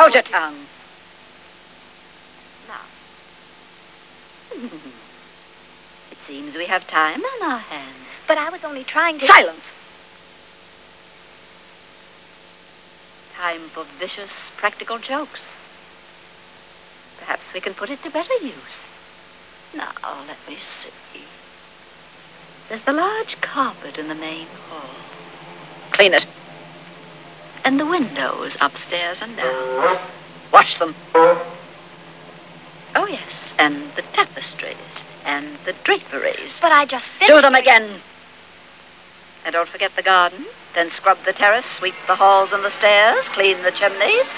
Hold your tongue. Now. It seems we have time on our hands. But I was only trying to... Silence! Time for vicious, practical jokes. Perhaps we can put it to better use. Now, let me see. There's the large carpet in the main hall. Clean it. And the windows upstairs and down. Wash them. Oh, yes, and the tapestries and the draperies. But I just finished... Do them again. And don't forget the garden. Then scrub the terrace, sweep the halls and the stairs, clean the chimneys,